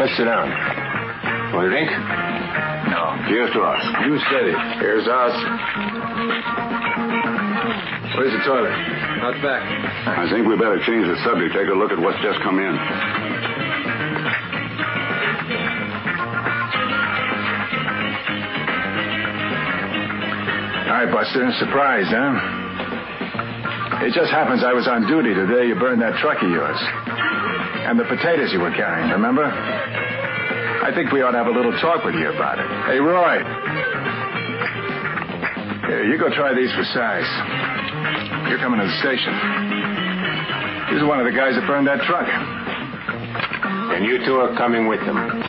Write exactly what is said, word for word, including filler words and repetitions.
Let's sit down. Want a drink? No. Cheers to us. You said it. Here's us. Where's the toilet? Out back. I think we better change the subject. Take a look at what's just come in. All right, Buster. Surprise, huh? It just happens I was on duty the day you burned that truck of yours. And the potatoes you were carrying, remember? I think we ought to have a little talk with you about it. Hey, Roy. Here, you go try these for size. You're coming to the station. This is one of the guys that burned that truck. And you two are coming with them.